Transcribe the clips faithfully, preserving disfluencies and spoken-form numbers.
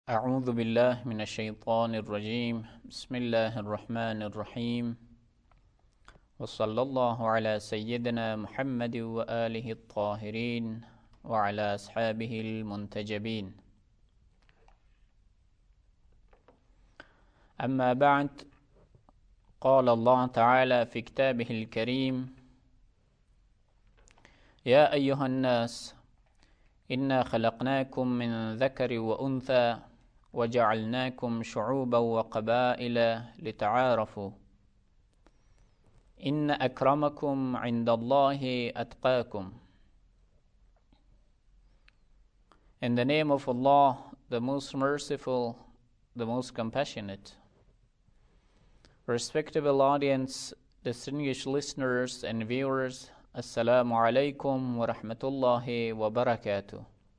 أعوذ بالله من الشيطان الرجيم بسم الله الرحمن الرحيم وصلى الله على سيدنا محمد وآله الطاهرين وعلى أصحابه المنتجبين أما بعد قال الله تعالى في كتابه الكريم يا أيها الناس إنا خلقناكم من ذكر وأنثى وجعلناكم شعوبا وقبائل لتعارفوا إن أكرمكم عند الله أتقاكم. In the name of Allah, the most merciful, the most compassionate. Respectable audience, distinguished listeners and viewers, Assalamu alaikum wa rahmatullahi wa barakatuh.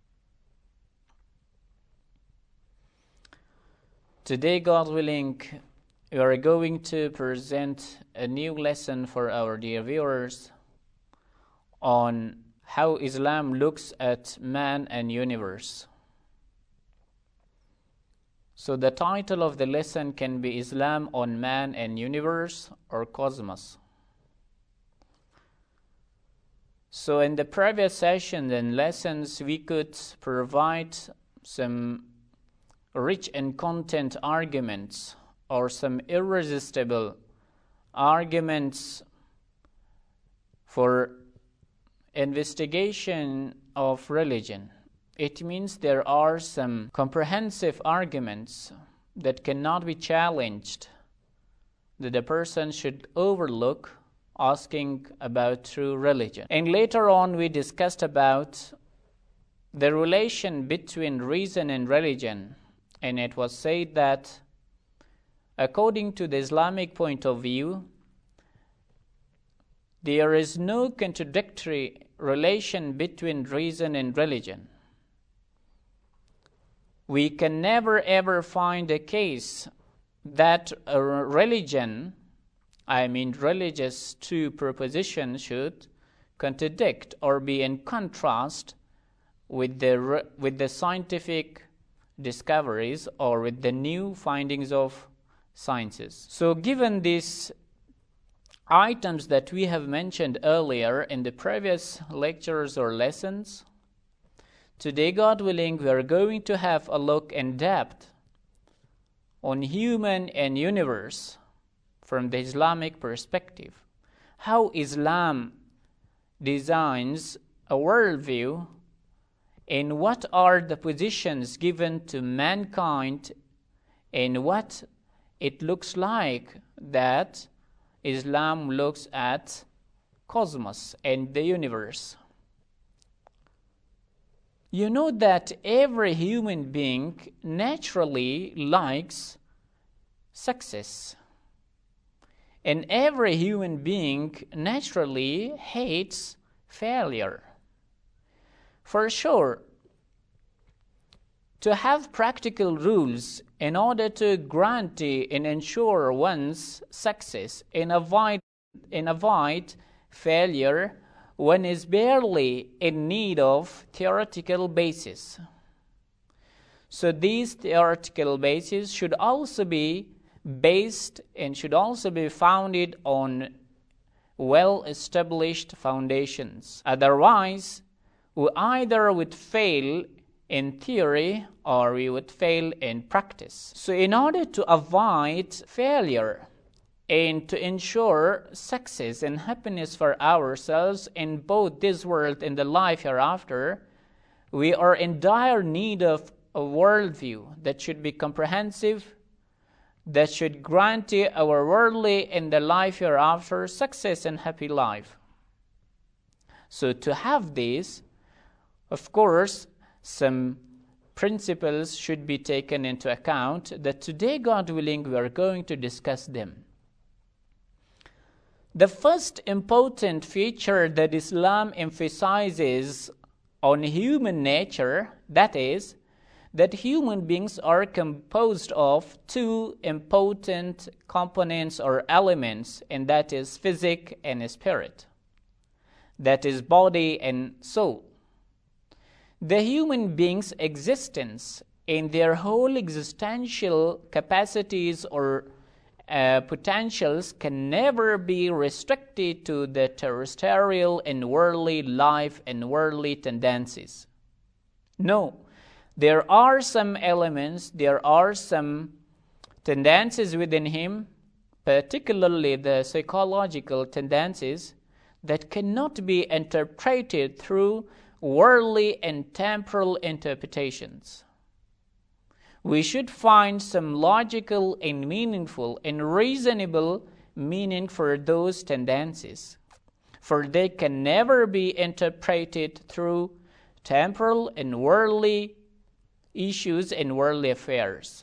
Today, God willing, we are going to present a new lesson for our dear viewers on how Islam looks at man and universe. So the title of the lesson can be Islam on Man and Universe or Cosmos. So in the previous sessions and lessons, we could provide some rich in content arguments or some irresistible arguments for investigation of religion. It means there are some comprehensive arguments that cannot be challenged, that the person should overlook asking about true religion. And later on we discussed about the relation between reason and religion, and it was said that according to the Islamic point of view, there is no contradictory relation between reason and religion. We can never ever find a case that a religion, I mean religious two propositions, should contradict or be in contrast with the with the scientific discoveries or with the new findings of sciences. So given these items that we have mentioned earlier in the previous lectures or lessons, today, God willing, we are going to have a look in depth on human and universe from the Islamic perspective. How Islam designs a worldview, and what are the positions given to mankind, and what it looks like that Islam looks at cosmos and the universe. You know that every human being naturally likes success, and every human being naturally hates failure. For sure, to have practical rules in order to guarantee and ensure one's success and avoid, and avoid failure, one is barely in need of theoretical basis. So these theoretical bases should also be based and should also be founded on well-established foundations. Otherwise, we either would fail in theory or we would fail in practice. So in order to avoid failure and to ensure success and happiness for ourselves in both this world and the life hereafter, we are in dire need of a worldview that should be comprehensive, that should guarantee our worldly and the life hereafter success and happy life. So to have this, of course, some principles should be taken into account that today, God willing, we are going to discuss them. The first important feature that Islam emphasizes on human nature, that is, that human beings are composed of two important components or elements, and that is physic and spirit. That is body and soul. The human being's existence in their whole existential capacities or uh, potentials can never be restricted to the terrestrial and worldly life and worldly tendencies. No, there are some elements, there are some tendencies within him, particularly the psychological tendencies, that cannot be interpreted through worldly and temporal interpretations. We should find some logical and meaningful and reasonable meaning for those tendencies, for they can never be interpreted through temporal and worldly issues and worldly affairs.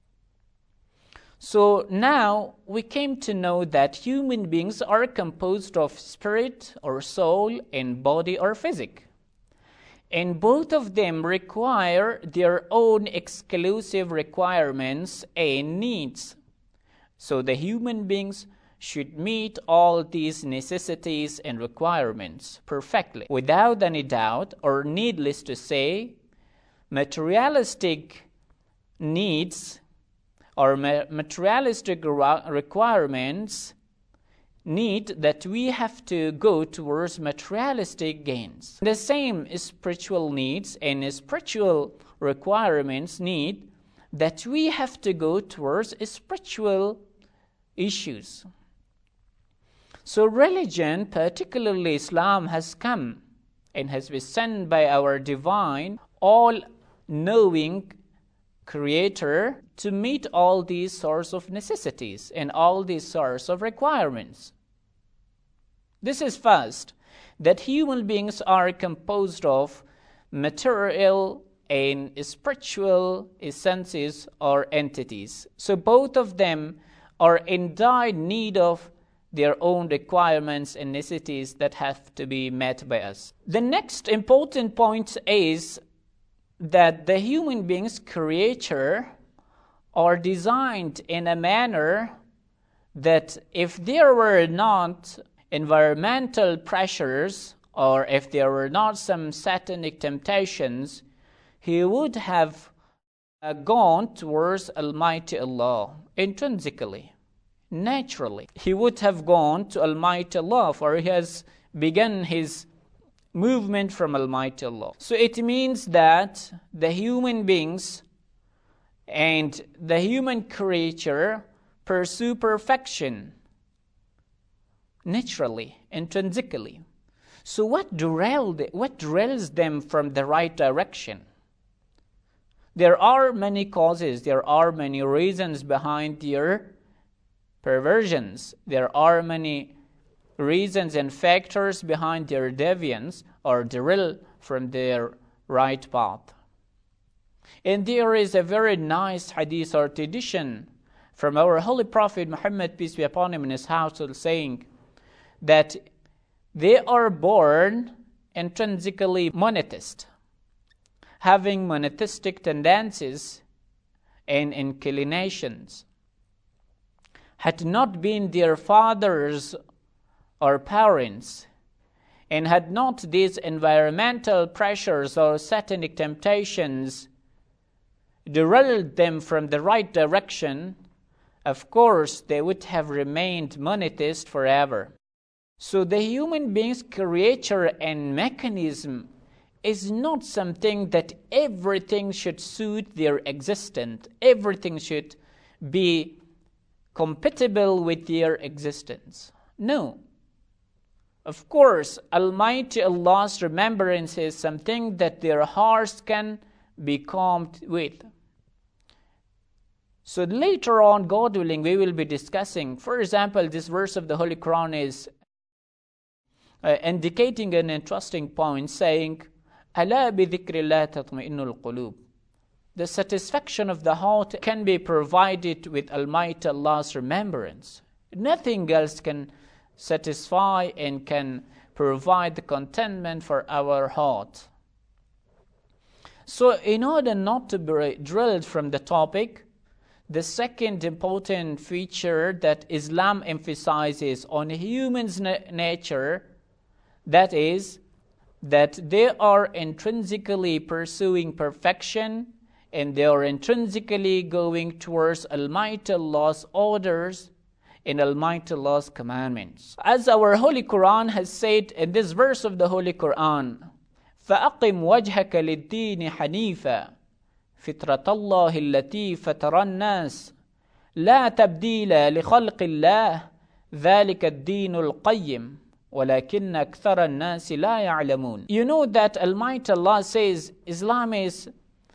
So now we came to know that human beings are composed of spirit or soul and body or physic. And both of them require their own exclusive requirements and needs. So the human beings should meet all these necessities and requirements perfectly. Without any doubt, or needless to say, materialistic needs or materialistic requirements need that we have to go towards materialistic gains. The same spiritual needs and spiritual requirements need that we have to go towards spiritual issues. So religion, particularly Islam, has come and has been sent by our divine, all-knowing Creator to meet all these sorts of necessities and all these sorts of requirements. This is first, that human beings are composed of material and spiritual essences or entities. So both of them are in dire need of their own requirements and necessities that have to be met by us. The next important point is that the human beings' creature are designed in a manner that if there were not environmental pressures or if there were not some satanic temptations, he would have uh, gone towards Almighty Allah intrinsically, naturally. He would have gone to Almighty Allah, for he has begun his movement from Almighty Allah. So it means that the human beings and the human creature pursue perfection naturally, intrinsically. So what derailed, what derails them from the right direction? There are many causes, there are many reasons behind their perversions. There are many reasons and factors behind their deviance or derail from their right path. And there is a very nice hadith or tradition from our Holy Prophet Muhammad, peace be upon him, in his household, saying that they are born intrinsically monotheist, having monotheistic tendencies and inclinations. Had not been their fathers or parents, and had not these environmental pressures or satanic temptations derailed them from the right direction, of course they would have remained monotheist forever. So the human being's creature and mechanism is not something that everything should suit their existence, everything should be compatible with their existence. No. Of course, Almighty Allah's remembrance is something that their hearts can be calmed with. So later on, God willing, we will be discussing, for example, this verse of the Holy Quran is uh, indicating an interesting point, saying, أَلَا بِذِكْرِ اللَّهِ تَطْمَئِنُّ الْقُلُوبِ. The satisfaction of the heart can be provided with Almighty Allah's remembrance. Nothing else can satisfy and can provide the contentment for our heart. So in order not to be drilled from the topic, the second important feature that Islam emphasizes on humans' na- nature, that is, that they are intrinsically pursuing perfection and they are intrinsically going towards Almighty Allah's orders and Almighty Allah's commandments. As our Holy Quran has said in this verse of the Holy Quran, فَأَقِمْ وَجْهَكَ لِلدِّينِ حَنِيفًا فِطْرَةَ اللَّهِ الَّتِي فَطَرَ النَّاسَ لَا تَبْدِيلَ لِخَلْقِ اللَّهِ ذَلِكَ الدِّينُ الْقَيِّمُ وَلَكِنَّ أَكْثَرَ النَّاسِ لَا يَعْلَمُونَ. You know that Almighty Allah says Islam is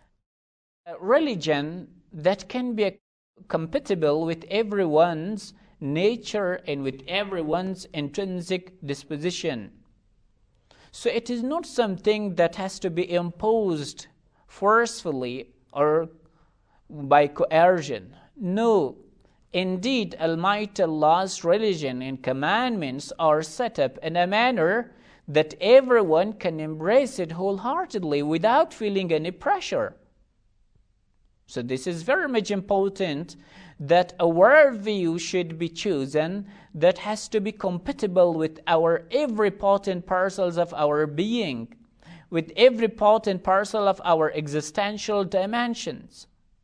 a religion that can be compatible with everyone's nature and with everyone's intrinsic disposition. So it is not something that has to be imposed forcefully or by coercion. No. Indeed, Almighty Allah's religion and commandments are set up in a manner that everyone can embrace it wholeheartedly without feeling any pressure. So this is very much important, that a worldview should be chosen that has to be compatible with our every part and parcels of our being, with every part and parcel of our existential dimensions.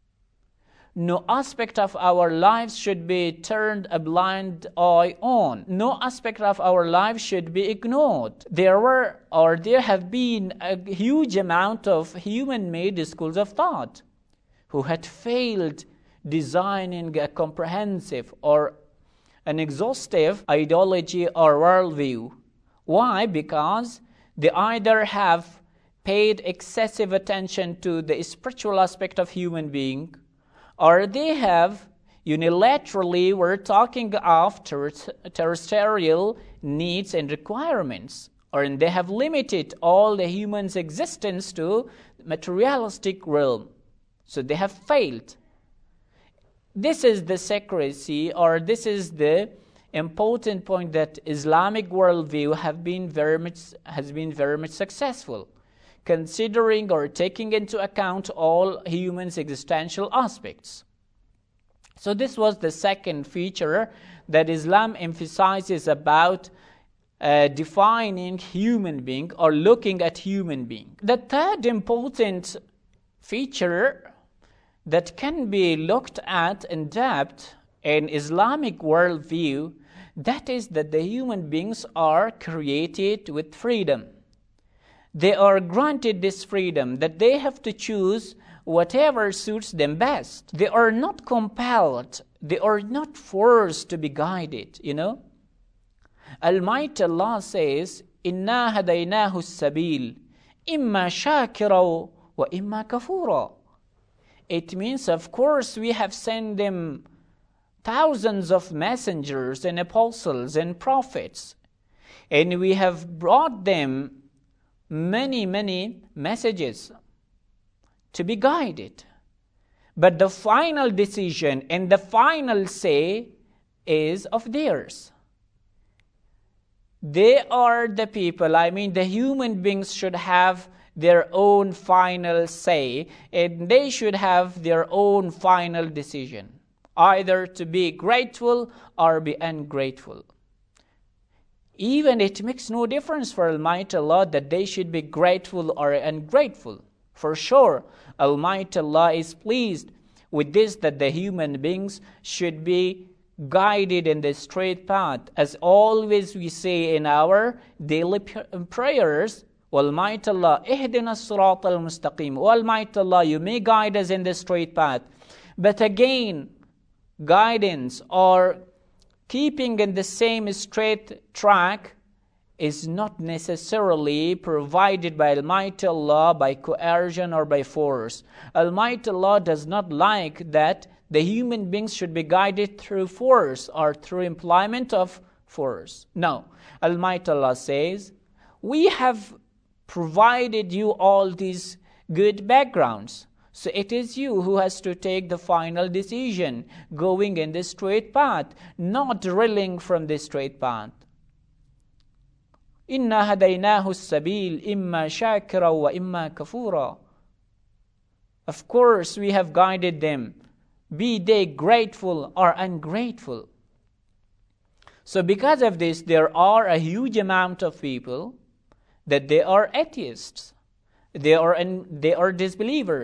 No aspect of our lives should be turned a blind eye on. No aspect of our lives should be ignored. There were, or there have been, a huge amount of human-made schools of thought who had failed designing a comprehensive or an exhaustive ideology or worldview. Why? Because they either have paid excessive attention to the spiritual aspect of human being, or they have unilaterally were talking of ter- terrestrial needs and requirements, or they have limited all the human's existence to materialistic realm. So they have failed. This is the secrecy, or this is the important point, that Islamic worldview have been very much has been very much successful, considering or taking into account all humans' existential aspects. So this was the second feature that Islam emphasizes about uh, defining human being or looking at human being. The third important feature that can be looked at in depth in Islamic worldview, that is that the human beings are created with freedom. They are granted this freedom, that they have to choose whatever suits them best. They are not compelled. They are not forced to be guided, you know. Almighty Allah says, إِنَّا هَدَيْنَاهُ السَّبِيلِ إِمَّا شَاكِرًا وَإِمَّا كَفُورًا. It means, of course, we have sent them thousands of messengers and apostles and prophets, and we have brought them many, many messages to be guided. But the final decision and the final say is of theirs. They are the people, I mean the human beings should have their own final say, and they should have their own final decision, either to be grateful or be ungrateful. Even it makes no difference for Almighty Allah that they should be grateful or ungrateful. For sure, Almighty Allah is pleased with this, that the human beings should be guided in the straight path. As always we say in our daily prayers, Almighty Allah, ihdina as-sirat al-mustaqim. Almighty Allah, you may guide us in the straight path. But again, guidance or keeping in the same straight track is not necessarily provided by Almighty Allah by coercion or by force. Almighty Allah does not like that the human beings should be guided through force or through employment of force. No. Almighty Allah says, we have provided you all these good backgrounds. So it is you who has to take the final decision, going in the straight path, not drilling from the straight path. إِنَّا هَدَيْنَاهُ السَّبِيلِ إِمَّا شَاكِرًا وَإِمَّا كَفُورًا. Of course, we have guided them, be they grateful or ungrateful. So because of this, there are a huge amount of people that they are atheists, they are, they are disbelievers,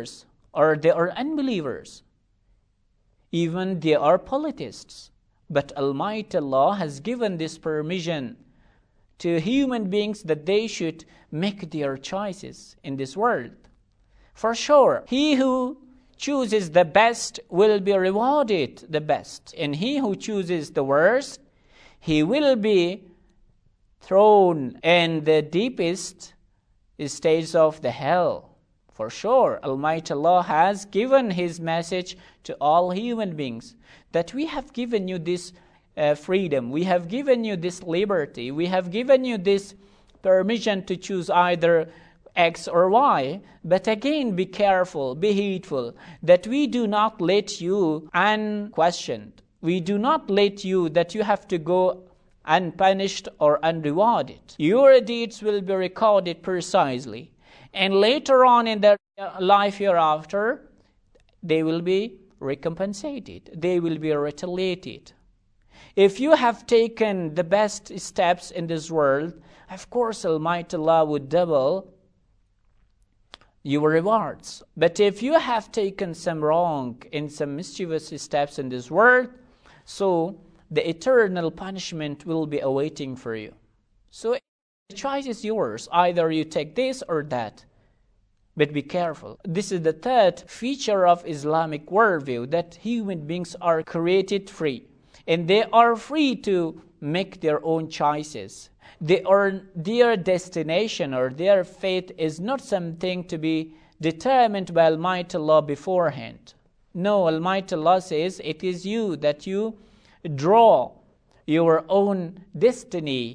or they are unbelievers. Even they are polytheists. But Almighty Allah has given this permission to human beings that they should make their choices in this world. For sure, he who chooses the best will be rewarded the best, and he who chooses the worst, he will be thrown in the deepest stage of the hell. For sure, Almighty Allah has given His message to all human beings that we have given you this uh, freedom, we have given you this liberty, we have given you this permission to choose either X or Y. But again, be careful, be heedful, that we do not let you unquestioned. We do not let you that you have to go unpunished or unrewarded. Your deeds will be recorded precisely. And later on in their life hereafter, they will be recompensated. They will be retaliated. If you have taken the best steps in this world, of course Almighty Allah would double your rewards. But if you have taken some wrong and some mischievous steps in this world, so the eternal punishment will be awaiting for you. So the choice is yours. Either you take this or that. But be careful. This is the third feature of Islamic worldview, that human beings are created free. And they are free to make their own choices. They are, their destination or their fate is not something to be determined by Almighty Allah beforehand. No, Almighty Allah says it is you that you draw your own destiny.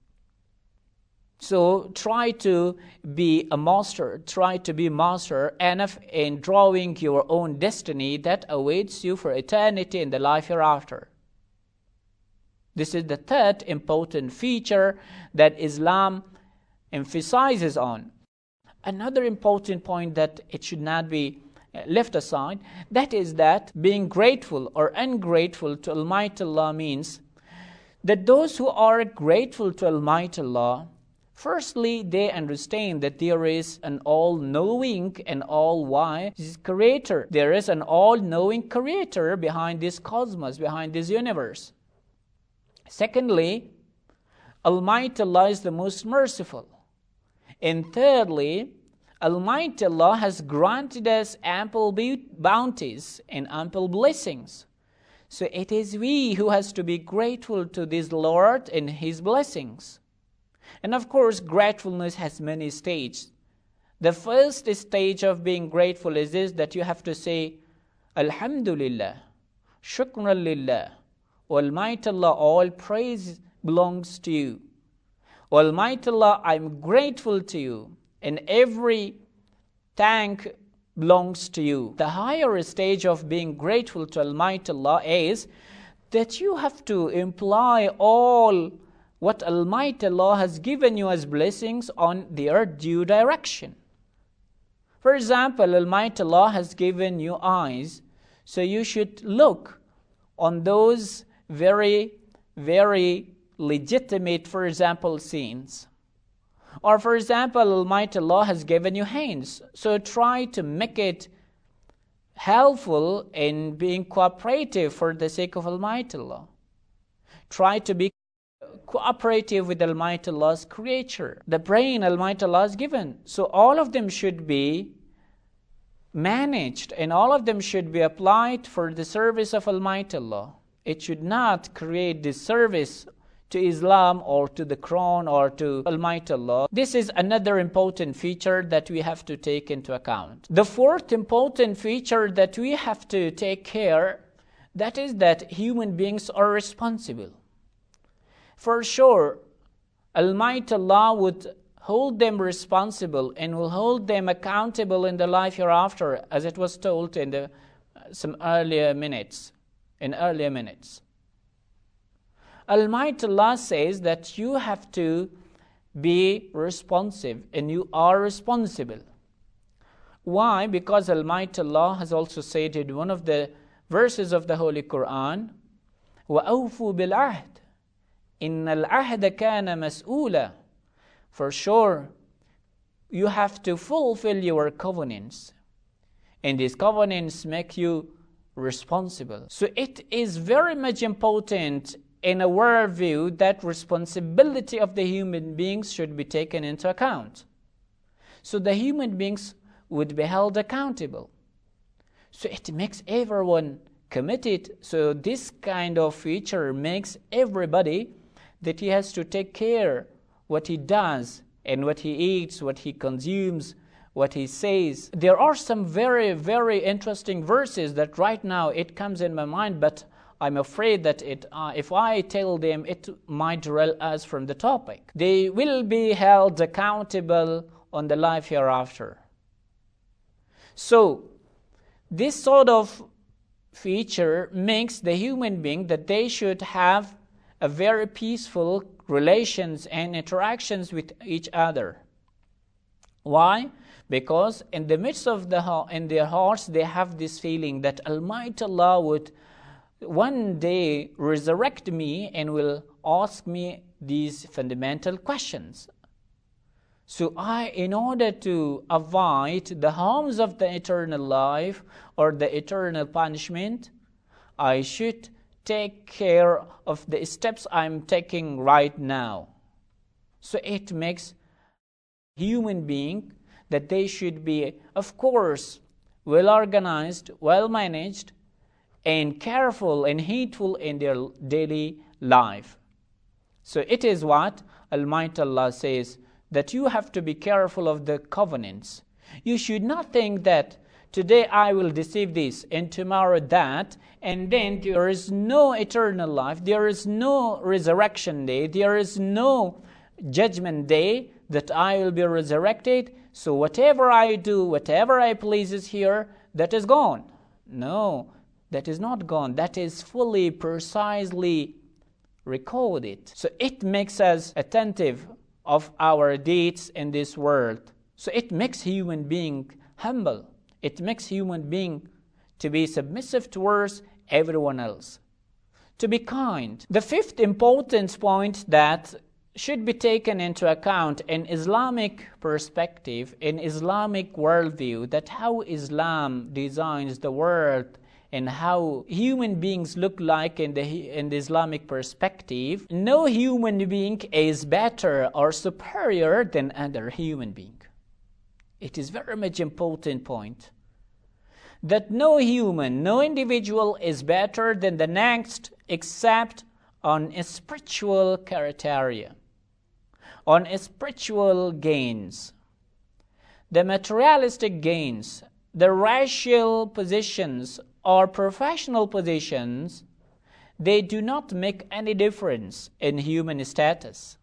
So try to be a master, try to be master enough in drawing your own destiny that awaits you for eternity in the life hereafter. This is the third important feature that Islam emphasizes on. Another important point that it should not be left aside, that is that being grateful or ungrateful to Almighty Allah means that those who are grateful to Almighty Allah, firstly, they understand that there is an all-knowing and all-wise creator. There is an all-knowing creator behind this cosmos, behind this universe. Secondly, Almighty Allah is the most merciful. And thirdly, Almighty Allah has granted us ample bounties and ample blessings. So it is we who has to be grateful to this Lord and His blessings. And of course, gratefulness has many stages. The first stage of being grateful is this, that you have to say, Alhamdulillah, Shukran Lillah, Almighty Allah, all praise belongs to you. Almighty Allah, I'm grateful to you, and every thank belongs to you. The higher stage of being grateful to Almighty Allah is that you have to imply all what Almighty Allah has given you as blessings on their due direction. For example, Almighty Allah has given you eyes, so you should look on those very, very legitimate, for example, scenes. Or for example, Almighty Allah has given you hands, so try to make it helpful in being cooperative for the sake of Almighty Allah. Try to be cooperative with Almighty Allah's creature. The brain Almighty Allah has given. So all of them should be managed and all of them should be applied for the service of Almighty Allah. It should not create disservice to Islam or to the Quran or to Almighty Allah. This is another important feature that we have to take into account. The fourth important feature that we have to take care, that is that human beings are responsible. For sure, Almighty Allah would hold them responsible and will hold them accountable in the life hereafter, as it was told in the, some earlier minutes, in earlier minutes. Almighty Allah says that you have to be responsive and you are responsible. Why? Because Almighty Allah has also said in one of the verses of the Holy Quran, وَأَوْفُوا بِالْعَهْدِ إِنَّ الْعَهْدَ كَانَ مَسْئُولًا. For sure, you have to fulfill your covenants. and these covenants make you responsible. So it is very much important in a worldview that responsibility of the human beings should be taken into account. So the human beings would be held accountable. So it makes everyone committed. So this kind of feature makes everybody that he has to take care what he does and what he eats, what he consumes, what he says. There are some very, very interesting verses that right now it comes in my mind, but I'm afraid that it, uh, if I tell them, it might derail us from the topic. They will be held accountable on the life hereafter. So, this sort of feature makes the human being that they should have a very peaceful relations and interactions with each other. Why? Because in the midst of the in their hearts they have this feeling that Almighty Allah would one day resurrect me and will ask me these fundamental questions. So I, in order to avoid the harms of the eternal life or the eternal punishment, I should take care of the steps I'm taking right now. So it makes human being that they should be, of course, well organized, well managed, and careful and heedful in their daily life. So it is what Almighty Allah says, that you have to be careful of the covenants. You should not think that today I will receive this and tomorrow that, and then there is no eternal life, there is no resurrection day, there is no judgment day that I will be resurrected. So whatever I do, whatever I pleases here, that is gone. No, that is not gone. That is fully, precisely recorded. So it makes us attentive of our deeds in this world. So it makes human being humble. It makes human being to be submissive towards everyone else, to be kind. The fifth important point that should be taken into account in Islamic perspective, in Islamic worldview, that how Islam designs the world and how human beings look like in the, in the Islamic perspective. No human being is better or superior than other human being. It is very much important point that no human, no individual is better than the next except on a spiritual criteria, on a spiritual gains. The materialistic gains, the racial positions or professional positions, they do not make any difference in human status.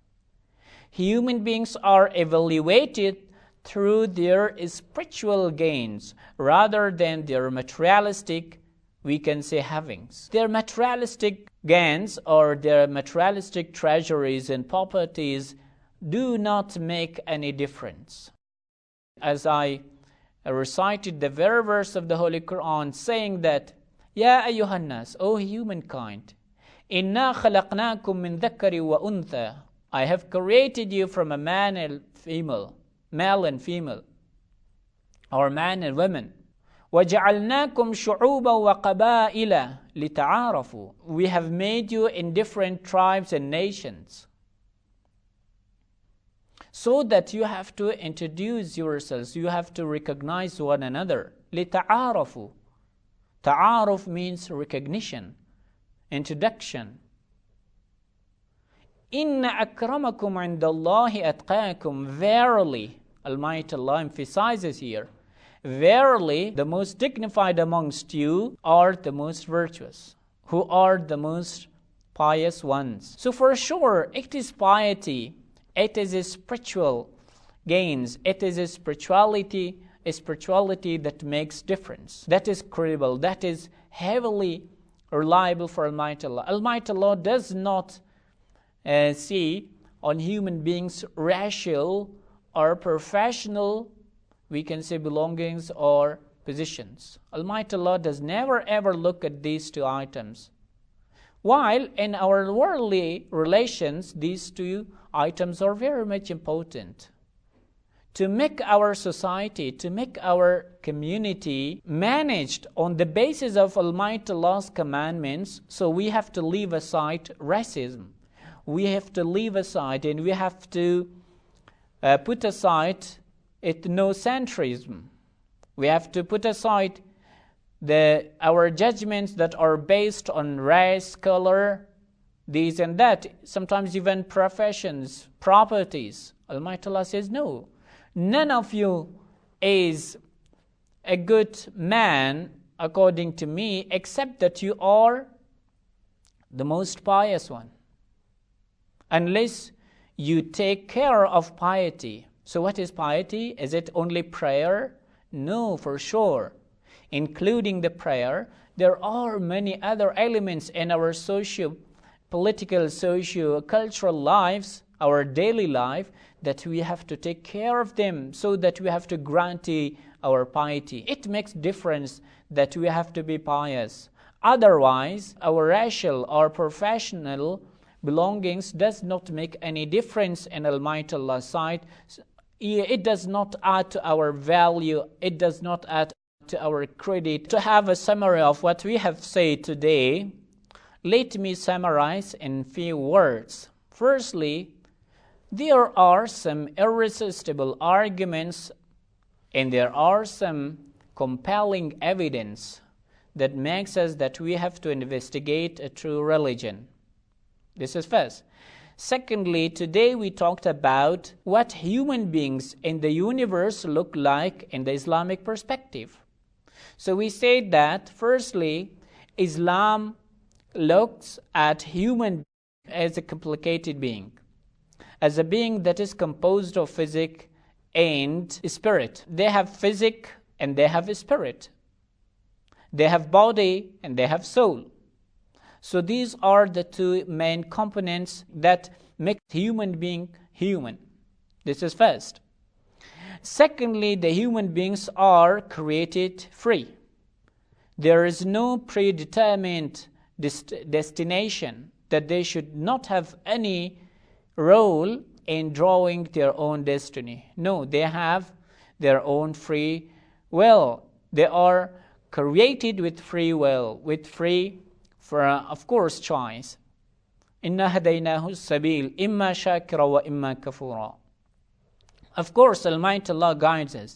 Human beings are evaluated through their spiritual gains rather than their materialistic, we can say, havings. Their materialistic gains or their materialistic treasuries and properties do not make any difference. As I recited the very verse of the Holy Quran saying that, Ya ayyuhan nas, O humankind, inna khalaqnakum min dhakari wa untha, I have created you from a man and female, male and female, or man and women. وَجَعَلْنَاكُمْ شُعُوبًا وَقَبَائِلًا لِتَعَارَفُوا. We have made you in different tribes and nations, so that you have to introduce yourselves, you have to recognize one another. لِتَعَارَفُوا. Ta'aruf means recognition, introduction. إِنَّ أَكْرَمَكُمْ عِنْدَ اللَّهِ أَتْقَاكُمْ. Verily, Almighty Allah emphasizes here, verily, the most dignified amongst you are the most virtuous, who are the most pious ones. So for sure, it is piety, it is a spiritual gains, it is a spirituality, a spirituality that makes difference, that is credible, that is heavily reliable for Almighty Allah. Almighty Allah does not uh, see on human beings racial or professional, we can say, belongings or positions. Almighty Allah does never ever look at these two items. While in our worldly relations, these two items are very much important. to make our society, to make our community managed on the basis of Almighty Allah's commandments, so we have to leave aside racism. We have to leave aside and we have to uh, put aside ethnocentrism. We have to put aside the our judgments that are based on race, color, this and that, sometimes even professions, properties. Almighty Allah says, no, none of you is a good man according to me, except that you are the most pious one. Unless you take care of piety. So what is piety? Is it only prayer? No, for sure. Including the prayer, there are many other elements in our socio political, socio-cultural lives, our daily life, that we have to take care of them, so that we have to guarantee our piety. It makes difference that we have to be pious. Otherwise, our racial or professional belongings does not make any difference in Almighty Allah's sight. It does not add to our value. It does not add to our credit. To have a summary of what we have said today, let me summarize in few words. Firstly, there are some irresistible arguments and there are some compelling evidence that makes us that we have to investigate a true religion. This is first. Secondly, today we talked about what human beings in the universe look like in the Islamic perspective. So we said that, firstly, Islam looks at human as a complicated being, as a being that is composed of physic and spirit. They have physic and they have spirit. They have body and they have soul. So these are the two main components that make human being human. This is first. Secondly, the human beings are created free. There is no predetermined dest- destination that they should not have any role in drawing their own destiny. No, they have their own free will. They are created with free will, with free, for uh, of course, choice. Inna hadaynahu sabil imma shakira wa imma kafura. Of course, Almighty Allah guides us.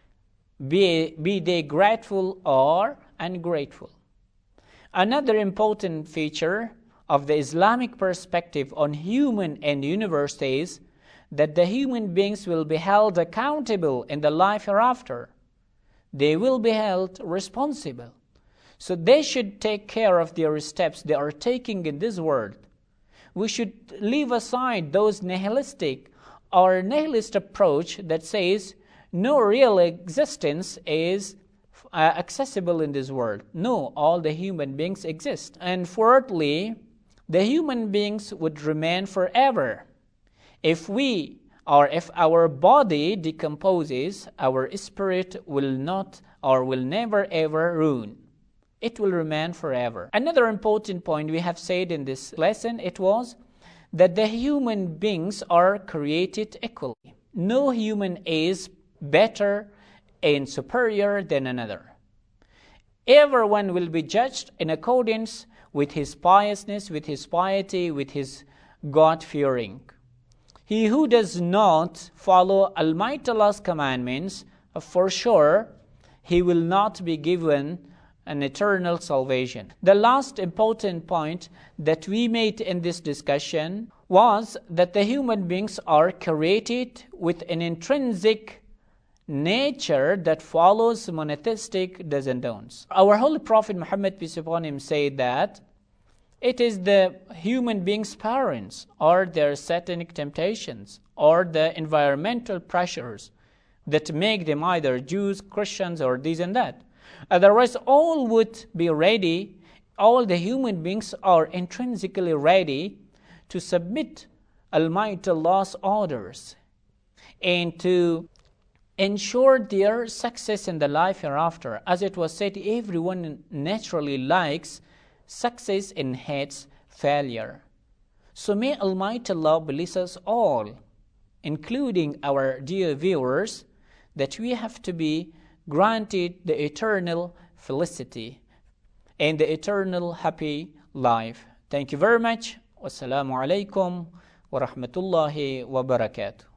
Be, be they grateful or ungrateful. Another important feature of the Islamic perspective on human and universe is that the human beings will be held accountable in the life hereafter. They will be held responsible. So they should take care of their steps they are taking in this world. We should leave aside those nihilistic or nihilist approach that says no real existence is uh, accessible in this world. No, all the human beings exist. And fourthly, the human beings would remain forever. If we or if our body decomposes, our spirit will not or will never ever ruin. It will remain forever. Another important point we have said in this lesson, it was that the human beings are created equally. No human is better and superior than another. Everyone will be judged in accordance with his piousness, with his piety, with his God-fearing. He who does not follow Almighty Allah's commandments, for sure, he will not be given an eternal salvation. The last important point that we made in this discussion was that the human beings are created with an intrinsic nature that follows monotheistic do's and don'ts. Our Holy Prophet Muhammad, peace upon him, said that it is the human beings' parents or their satanic temptations or the environmental pressures that make them either Jews, Christians, or this and that. Otherwise, all would be ready, all the human beings are intrinsically ready to submit Almighty Allah's orders and to ensure their success in the life hereafter. As it was said, everyone naturally likes success and hates failure. So may Almighty Allah bless us all including our dear viewers, that we have to be granted the eternal felicity and the eternal happy life. Thank you very much. Wassalamu alaikum wa rahmatullahi wa barakatuh.